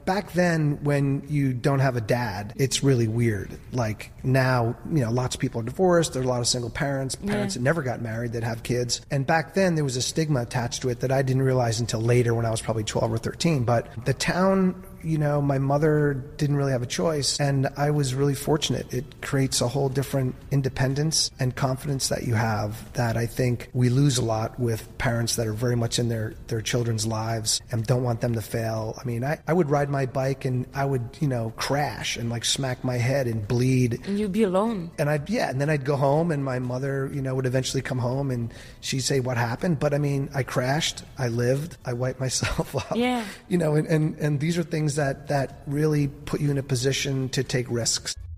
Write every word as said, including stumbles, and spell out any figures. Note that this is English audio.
Back then, when you don't have a dad, it's really weird. Like now, you know, lots of people are divorced. There are a lot of single parents, parents yeah. that never got married that have kids. And back then, there was a stigma attached to it that I didn't realize until later when I was probably twelve or thirteen. But the town, you know, my mother didn't really have a choice, and I was really fortunate. It creates a whole different independence and confidence that you have that I think we lose a lot with parents that are very much in their, their children's lives and don't want them to fail. I mean, I, I would ride my bike and I would, you know, crash and like smack my head and bleed. And you'd be alone. And I'd, yeah, and then I'd go home and my mother, you know, would eventually come home and she'd say, what happened? But I mean, I crashed, I lived, I wiped myself up. Yeah. You know, and, and, and these are things that, that really put you in a position to take risks.